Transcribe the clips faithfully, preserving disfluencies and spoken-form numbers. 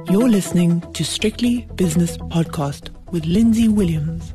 You're listening to Strictly Business Podcast with Lindsay Williams.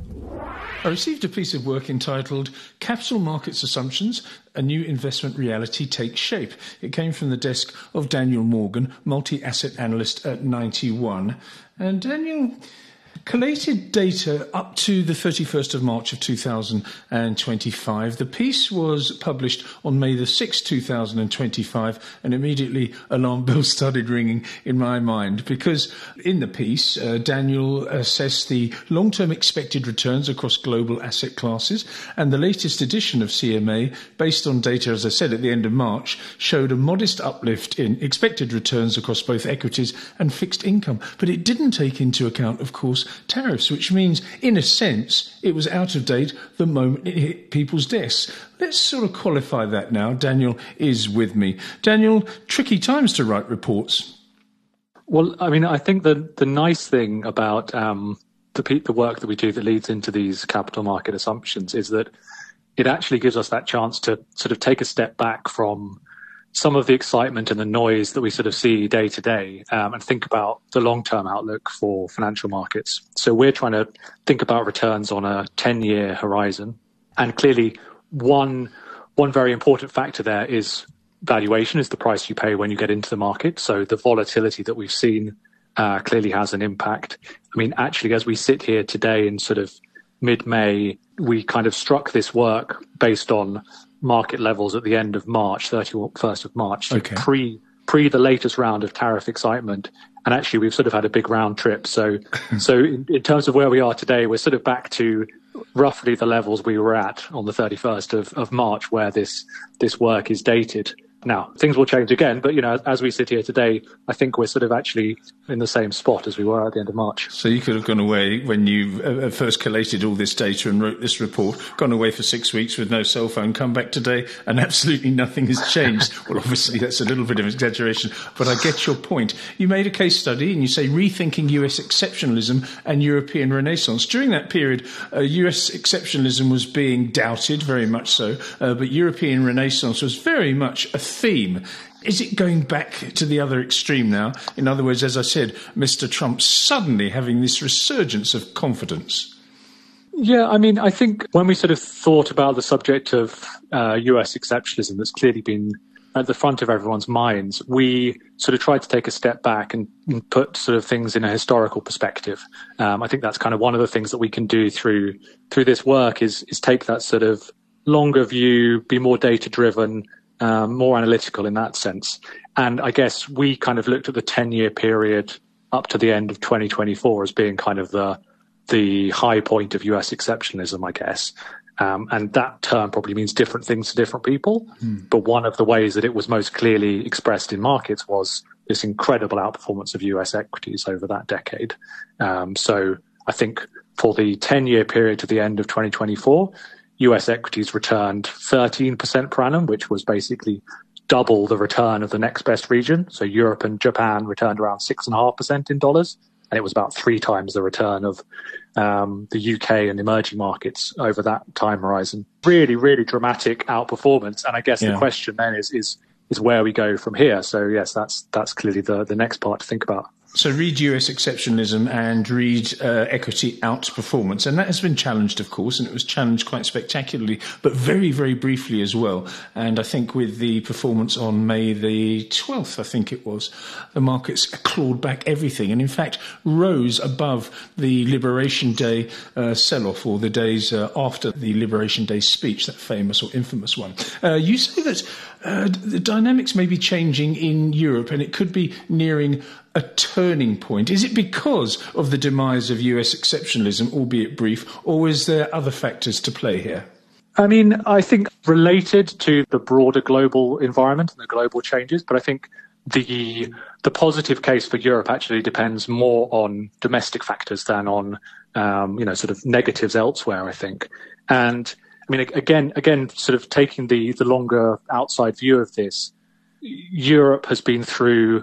I received a piece of work entitled Capital Markets Assumptions, A New Investment Reality Takes Shape. It came from the desk of Daniel Morgan, multi-asset analyst at ninety one. And Daniel collated data up to the thirty-first of March of two thousand twenty-five. The piece was published on May the sixth, two thousand twenty-five, and immediately alarm bells started ringing in my mind because in the piece, uh, Daniel assessed the long-term expected returns across global asset classes, and the latest edition of C M A, based on data, as I said, at the end of March, showed a modest uplift in expected returns across both equities and fixed income. But it didn't take into account, of course, tariffs, which means, in a sense, it was out of date the moment it hit people's desks. Let's sort of qualify that now. Daniel is with me. Daniel, tricky times to write reports. Well, I mean, I think the the nice thing about um, the the work that we do that leads into these capital market assumptions is that it actually gives us that chance to sort of take a step back from some of the excitement and the noise that we sort of see day to day um, and think about the long-term outlook for financial markets. So we're trying to think about returns on a ten-year horizon. And clearly, one one very important factor there is valuation, is the price you pay when you get into the market. So the volatility that we've seen uh, clearly has an impact. I mean, actually, as we sit here today in sort of mid-May, we kind of struck this work based on market levels at the end of March, thirty-first of March, so okay. pre pre the latest round of tariff excitement. And actually, we've sort of had a big round trip. So, so in, in terms of where we are today, we're sort of back to roughly the levels we were at on the thirty-first of, of March, where this this work is dated. Now, things will change again, but, you know, as we sit here today, I think we're sort of actually in the same spot as we were at the end of March. So you could have gone away when you uh, first collated all this data and wrote this report, gone away for six weeks with no cell phone, come back today and absolutely nothing has changed. Well, obviously, that's a little bit of an exaggeration, but I get your point. You made a case study and you say rethinking U S exceptionalism and European renaissance. During that period, uh, U S exceptionalism was being doubted, very much so, uh, but European renaissance was very much a theme. Is it going back to the other extreme now? In other words, as I said, Mister Trump suddenly having this resurgence of confidence. Yeah, I mean, I think when we sort of thought about the subject of uh, U S exceptionalism that's clearly been at the front of everyone's minds, we sort of tried to take a step back and, and put sort of things in a historical perspective. Um, I think that's kind of one of the things that we can do through through this work is is take that sort of longer view, be more data-driven, Um, more analytical in that sense. And I guess we kind of looked at the ten-year period up to the end of twenty twenty-four as being kind of the the high point of U S exceptionalism, I guess. Um, and that term probably means different things to different people. Mm. But one of the ways that it was most clearly expressed in markets was this incredible outperformance of U S equities over that decade. Um, so I think for the ten-year period to the end of twenty twenty-four, U S equities returned thirteen percent per annum, which was basically double the return of the next best region. So Europe and Japan returned around six point five percent in dollars, and it was about three times the return of um, the U K and emerging markets over that time horizon. Really, really dramatic outperformance. And I guess yeah. the question then is, is, is where we go from here. So yes, that's, that's clearly the, the next part to think about. So read U S exceptionalism and read uh, equity outperformance. And that has been challenged, of course, and it was challenged quite spectacularly, but very, very briefly as well. And I think with the performance on May the twelfth, I think it was, the markets clawed back everything and, in fact, rose above the Liberation Day uh, sell-off, or the days uh, after the Liberation Day speech, that famous or infamous one. Uh, you say that uh, the dynamics may be changing in Europe and it could be nearing a turning point. Is it because of the demise of U S exceptionalism, albeit brief, or is there other factors to play here? I mean, I think related to the broader global environment and the global changes, but I think the the positive case for Europe actually depends more on domestic factors than on um, you know sort of negatives elsewhere, I think. And I mean, again, again, sort of taking the the longer outside view of this, Europe has been through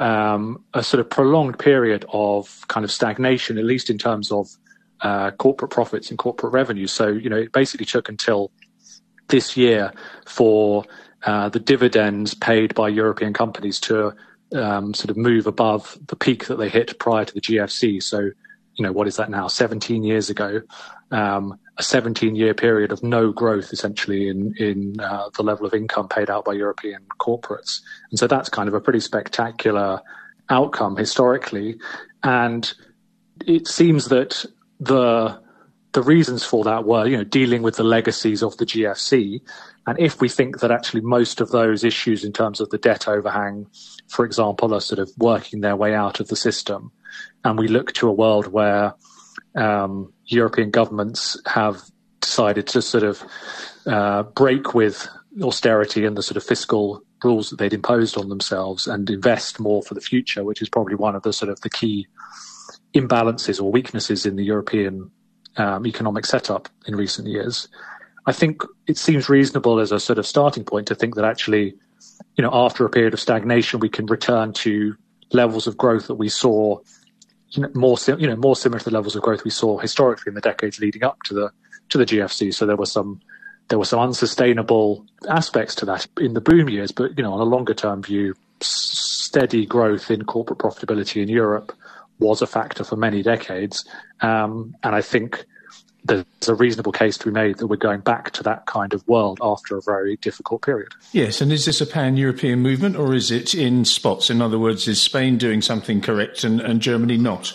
Um, a sort of prolonged period of kind of stagnation, at least in terms of uh, corporate profits and corporate revenues. So, you know, it basically took until this year for uh, the dividends paid by European companies to um, sort of move above the peak that they hit prior to the G F C. So, you know, what is that now? seventeen years ago, um, a seventeen-year period of no growth, essentially, in in uh, the level of income paid out by European corporates. And so that's kind of a pretty spectacular outcome historically. And it seems that the the reasons for that were, you know, dealing with the legacies of the G F C. And if we think that actually most of those issues in terms of the debt overhang, for example, are sort of working their way out of the system, and we look to a world where um, European governments have decided to sort of uh, break with austerity and the sort of fiscal rules that they'd imposed on themselves and invest more for the future, which is probably one of the sort of the key imbalances or weaknesses in the European um, economic setup in recent years. I think it seems reasonable as a sort of starting point to think that actually, you know, after a period of stagnation, we can return to levels of growth that we saw, you know, more, you know, more similar to the levels of growth we saw historically in the decades leading up to the to the G F C. So there were some there were some unsustainable aspects to that in the boom years, but you know, on a longer term view, steady growth in corporate profitability in Europe was a factor for many decades, um, and I think there's a reasonable case to be made that we're going back to that kind of world after a very difficult period. Yes, and is this a pan-European movement or is it in spots? In other words, is Spain doing something correct and, and Germany not?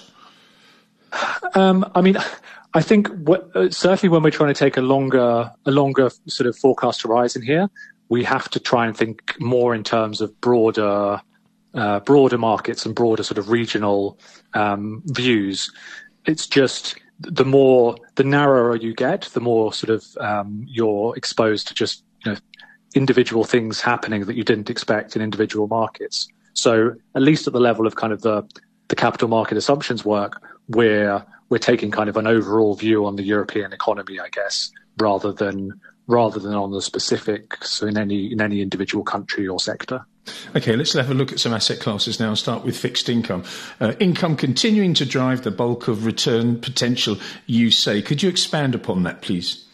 Um, I mean, I think what, uh, certainly when we're trying to take a longer, a longer sort of forecast horizon here, we have to try and think more in terms of broader, uh, broader markets and broader sort of regional um, views. It's just the more, the narrower you get, the more sort of um, you're exposed to just, you know, individual things happening that you didn't expect in individual markets. So at least at the level of kind of the, the capital market assumptions work, we're we're taking kind of an overall view on the European economy, I guess, rather than rather than on the specifics in any in any individual country or sector. Okay, let's have a look at some asset classes now and start with fixed income. Uh, income continuing to drive the bulk of return potential, you say. Could you expand upon that, please?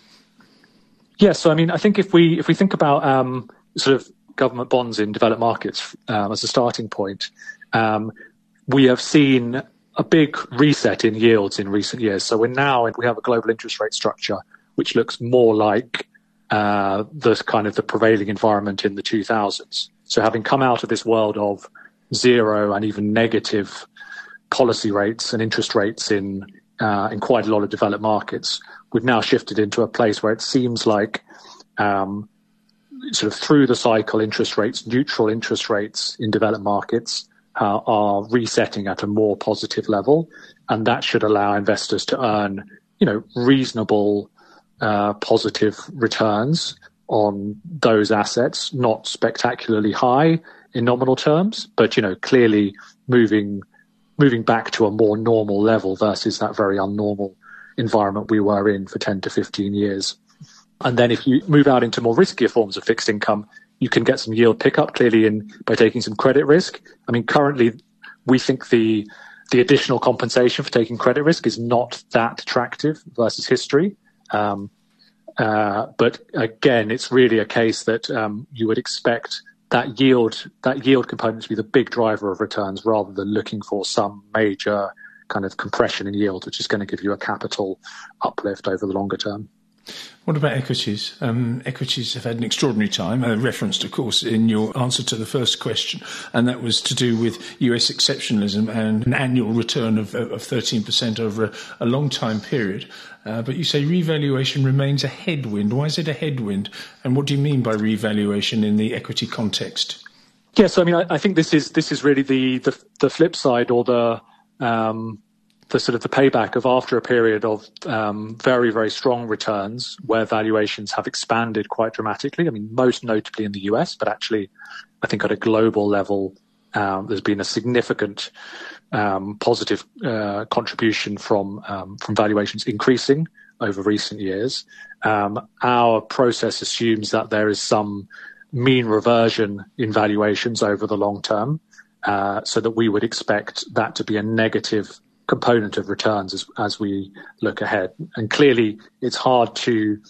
Yes, so I mean, I think if we if we think about um, sort of government bonds in developed markets um, as a starting point, um, we have seen a big reset in yields in recent years. So we're now we have a global interest rate structure which looks more like uh, the kind of the prevailing environment in the two thousands. So having come out of this world of zero and even negative policy rates and interest rates in uh, in quite a lot of developed markets, we've now shifted into a place where it seems like um, sort of through the cycle interest rates, neutral interest rates in developed markets uh, are resetting at a more positive level, and that should allow investors to earn, you know, reasonable uh, positive returns on those assets, not spectacularly high in nominal terms, but, you know, clearly moving moving back to a more normal level versus that very unnormal environment we were in for ten to fifteen years. And then if you move out into more riskier forms of fixed income, you can get some yield pickup clearly in by taking some credit risk. I mean, currently we think the the additional compensation for taking credit risk is not that attractive versus history. Um, Uh, but again, it's really a case that um, you would expect that yield that yield component to be the big driver of returns rather than looking for some major kind of compression in yield, which is going to give you a capital uplift over the longer term. What about equities? Um, equities have had an extraordinary time, uh, referenced, of course, in your answer to the first question, and that was to do with U S exceptionalism and an annual return of, of thirteen percent over a, a long time period. Uh, but you say revaluation remains a headwind. Why is it a headwind? And what do you mean by revaluation in the equity context? Yes, I mean, I, I think this is this is really the the, the flip side, or the um, the sort of the payback of after a period of um, very, very strong returns where valuations have expanded quite dramatically. I mean, most notably in the U S, but actually I think at a global level, um, there's been a significant um, positive uh, contribution from um, from valuations increasing over recent years. Um, our process assumes that there is some mean reversion in valuations over the long term, uh, so that we would expect that to be a negative component of returns as, as we look ahead. And clearly it's hard to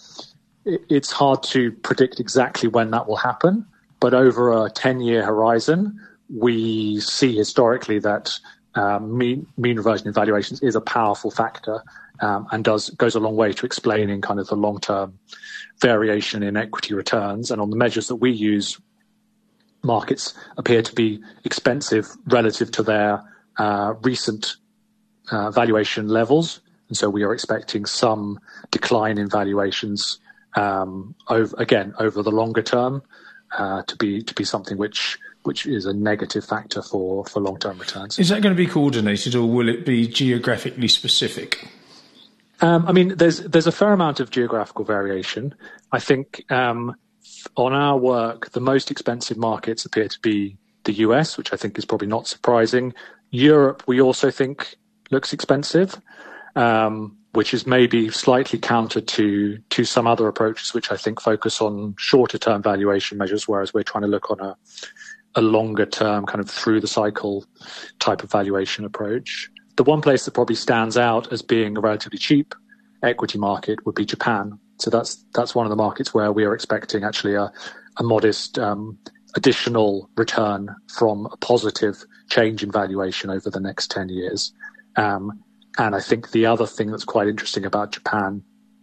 it's hard to predict exactly when that will happen, but over a ten-year horizon, we see historically that um, mean, mean reversion in valuations is a powerful factor um, and does goes a long way to explaining kind of the long-term variation in equity returns. And on the measures that we use, markets appear to be expensive relative to their uh, recent uh, valuation levels. And so we are expecting some decline in valuations, um, over, again, over the longer term, uh, to be to be something which which is a negative factor for, for long-term returns. Is that going to be coordinated, or will it be geographically specific? Um, I mean, there's there's a fair amount of geographical variation. I think um, on our work, the most expensive markets appear to be the U S, which I think is probably not surprising. Europe, we also think looks expensive, um, which is maybe slightly counter to to some other approaches, which I think focus on shorter-term valuation measures, whereas we're trying to look on a a longer-term kind of through-the-cycle type of valuation approach. The one place that probably stands out as being a relatively cheap equity market would be Japan. So that's that's one of the markets where we are expecting actually a, a modest um, additional return from a positive change in valuation over the next ten years. Um, and I think the other thing that's quite interesting about Japan,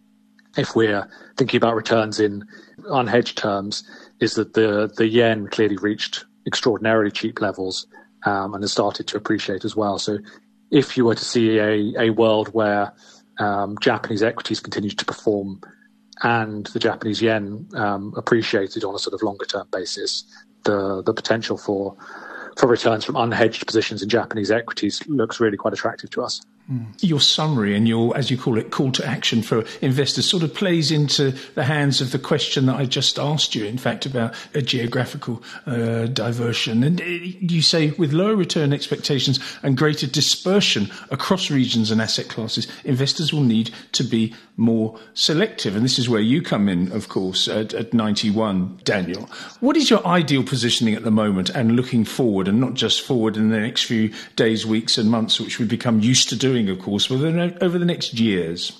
if we're thinking about returns in unhedged terms, is that the, the yen clearly reached extraordinarily cheap levels um, and has started to appreciate as well. So if you were to see a, a world where um, Japanese equities continue to perform and the Japanese yen um, appreciated on a sort of longer term basis, the the potential for for returns from unhedged positions in Japanese equities looks really quite attractive to us. Mm. Your summary and your, as you call it, call to action for investors sort of plays into the hands of the question that I just asked you, in fact, about a geographical uh, diversion. And you say with lower return expectations and greater dispersion across regions and asset classes, investors will need to be more selective. And this is where you come in, of course, at, at ninety-one, Daniel. What is your ideal positioning at the moment and looking forward, and not just forward in the next few days, weeks and months, which we've become used to doing, of course, but over the next years?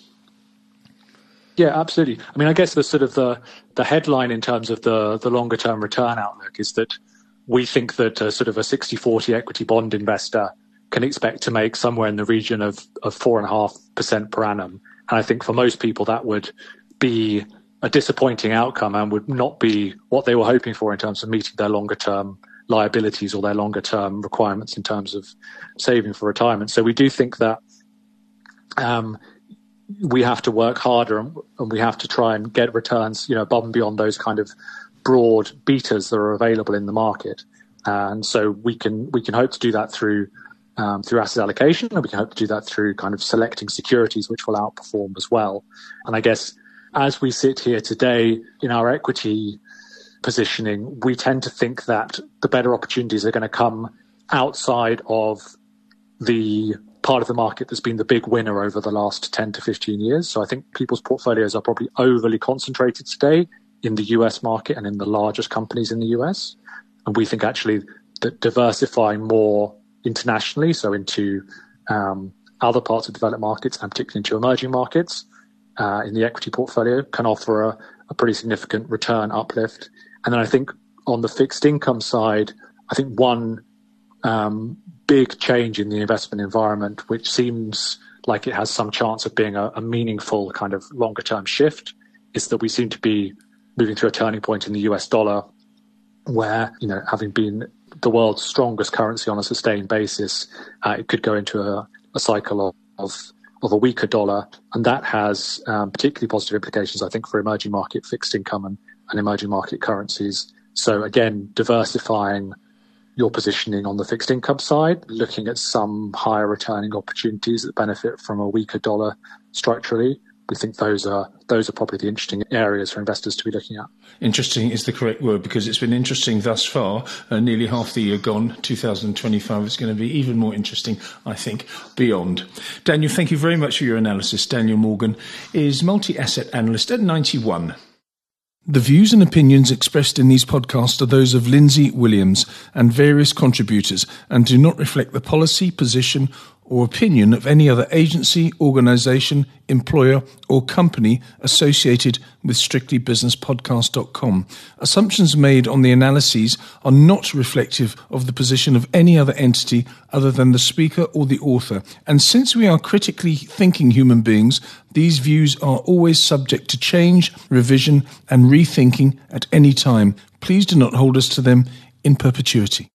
Yeah, absolutely. I mean, I guess the sort of the, the headline in terms of the, the longer term return outlook is that we think that a sort of a sixty forty equity bond investor can expect to make somewhere in the region of, of four and a half percent per annum. And I think for most people that would be a disappointing outcome and would not be what they were hoping for in terms of meeting their longer term liabilities or their longer term requirements in terms of saving for retirement. So we do think that um, we have to work harder and, and we have to try and get returns, you know, above and beyond those kind of broad betas that are available in the market. And so we can we can hope to do that through um, through asset allocation, and we can hope to do that through kind of selecting securities which will outperform as well. And I guess as we sit here today in our equity positioning, we tend to think that the better opportunities are going to come outside of the part of the market that's been the big winner over the last ten to fifteen years. So I think people's portfolios are probably overly concentrated today in the U S market and in the largest companies in the U S. And we think actually that diversifying more internationally, so into um, other parts of developed markets and particularly into emerging markets uh, in the equity portfolio can offer a, a pretty significant return uplift. And then I think on the fixed income side, I think one um, big change in the investment environment, which seems like it has some chance of being a, a meaningful kind of longer term shift, is that we seem to be moving through a turning point in the U S dollar where, you know, having been the world's strongest currency on a sustained basis, uh, it could go into a, a cycle of, of of a weaker dollar. And that has um, particularly positive implications, I think, for emerging market fixed income and, and emerging market currencies. So again, diversifying your positioning on the fixed income side, looking at some higher returning opportunities that benefit from a weaker dollar structurally. We think those are those are probably the interesting areas for investors to be looking at. Interesting is the correct word, because it's been interesting thus far. Uh, nearly half the year gone. two thousand twenty-five is going to be even more interesting, I think, beyond. Daniel, thank you very much for your analysis. Daniel Morgan is multi-asset analyst at ninety-one. The views and opinions expressed in these podcasts are those of Lindsay Williams and various contributors and do not reflect the policy, position or opinion of any other agency, organisation, employer or company associated with strictly business podcast dot com. Assumptions made on the analyses are not reflective of the position of any other entity other than the speaker or the author. And since we are critically thinking human beings, these views are always subject to change, revision and rethinking at any time. Please do not hold us to them in perpetuity.